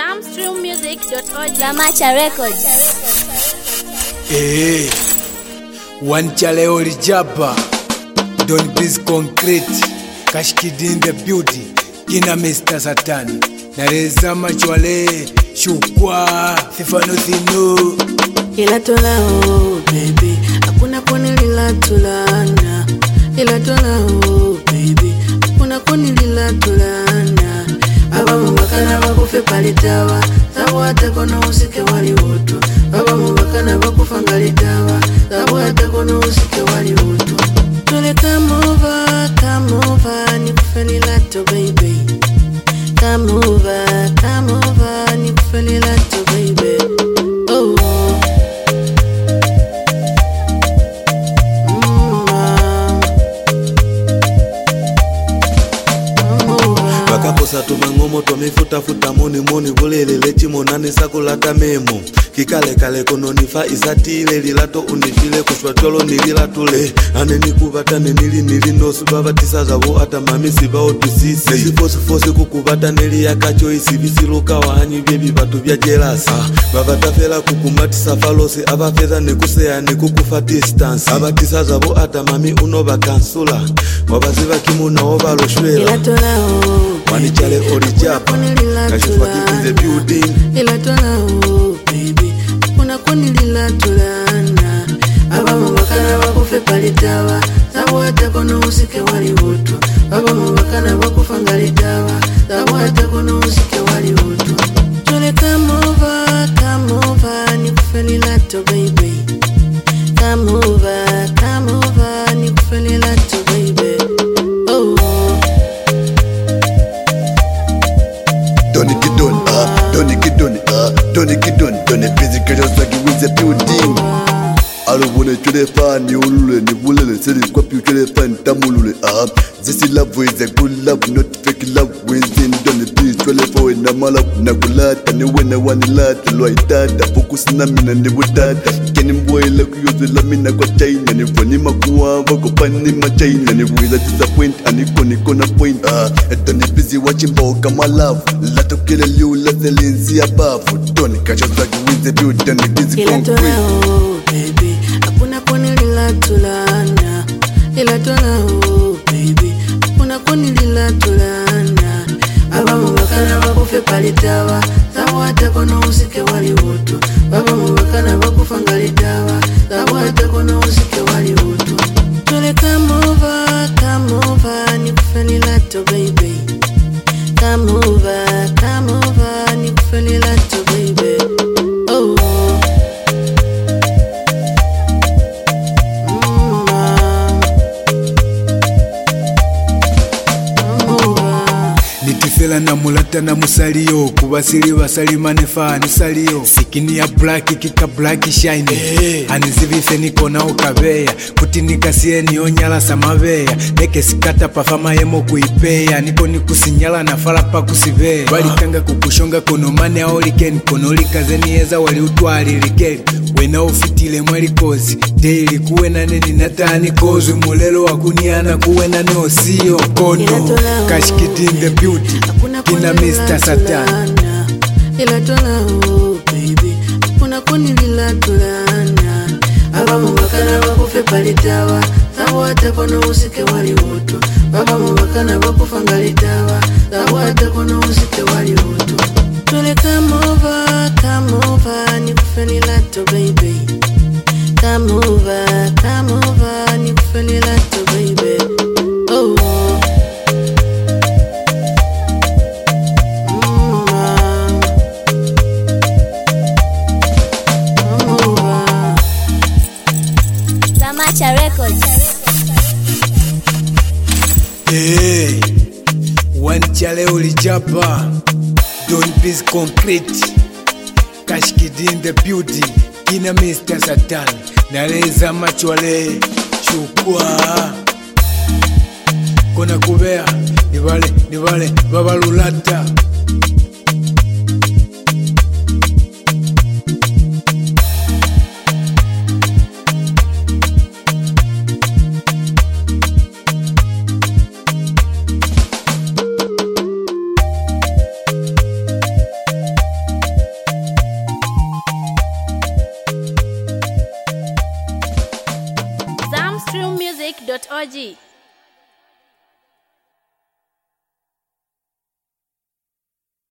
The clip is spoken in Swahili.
zamstreammusic.org. Zamacha Records. Wanchale olijaba Don't Biz Concrete Kashkidi in the beauty Kina Mr. Satani Nareza machwale Shukwa Thifano thino Ila tolao baby Hakuna koni lila tulana Ila tolao baby Hakuna koni lila tulana Baba mubakana bakufe palitawa Tabu hata kono usike wali utu Baba mubakana bakufa ngalitawa Tabu hata kono usike wali utu Tule come over Nikufe lilato baby Come over Nikufe lilato baby Oh Bakaposa tumangomo tomifuta moni bulelele chimonani sakulata memo kikale kono nifa isatile lilato unifile kushwatolo nililatule aneni kubatane nili nosu babatisa zabo ata mamisi bao tusisi nesifosi kukubata nili yakacho isibisiluka wahanyi byebi batu bya jelasi babatafela kukumatisa falosi abafeza nekusea nekukufa distance abatisa zabo ata mami unoba kansula wabaziba kimuna obaloshwela Manichale olijaba Kashifaki in the building Ila tolao baby Kuna kuni lila tulana Baba mubakana bakufe palitawa Tabu hata kono usike wali utu Baba mubakana bakufa ngalitawa Tabu hata kono usike wali utu Tule come over Nikufe lilato baby Come over Nikufe lilato baby Oh Don't busy girls like you with the building. I don't wanna try to find you, ni bulele, say the quap you try to find tamulule. This love is a good love, not fake love. Within don't be 24 in the malap, Nakulata, and when I want to lat, Loitata, focus namin and the Butata. Can boy like you the Lamina got chain and if Bonima Kua, Panima chain and if we let disappoint and if Konikona point. Don't be busy watching Boka, my love. Let up kill you, let the Lindsay above. Don't catch us like with the dude, and it is concrete. Baby, hakuna koni lila tulana Ila tolao baby Hakuna koni lila tulana Baba mubakana bakufe palitawa Tabu hata kono usike wali utu Baba mubakana bakufa ngalitawa Tabu hata kono usike wali utu Tule come over Nikufe lilato baby Come over Nikufe lilato baby Oh Nitifela na mulata na musaliyo Kubasili basali manefani saliyo Sikini ya black kika black shine Anizivife niko na ukabeya Kuti nikasie nionyala samabeya Neke sikata pafama yemo kuipeya Niko nikusinyala na falapa kusibeya Walikanga kukushonga kono mane aolikeni Kono likazeni eza wali utuali likeni Wena ufitile mweli kozi Daily kuwe na neni natani kozi Mulelo wakuniana kuwe na neosiyo Kono Kashkidi in the beauty Kina Mr. Satani Ila tolao baby Hakuna kuni lila tulana Baba mubakana bakufe palitawa Tabu hata kono usike wali utu Baba mubakana bakufa ngalitawa Tabu hata kono usike wali utu Tule come over Nikufe lilato baby Come over Nikufe lilato baby Oh Zamacha Records. Wanchale olijaba Don't Biz Concrete Kashkidi in the beauty Kina Mr. Satani Nareza machwale Shukwa Kona kubea Nivale Babalulata extrememusic.org.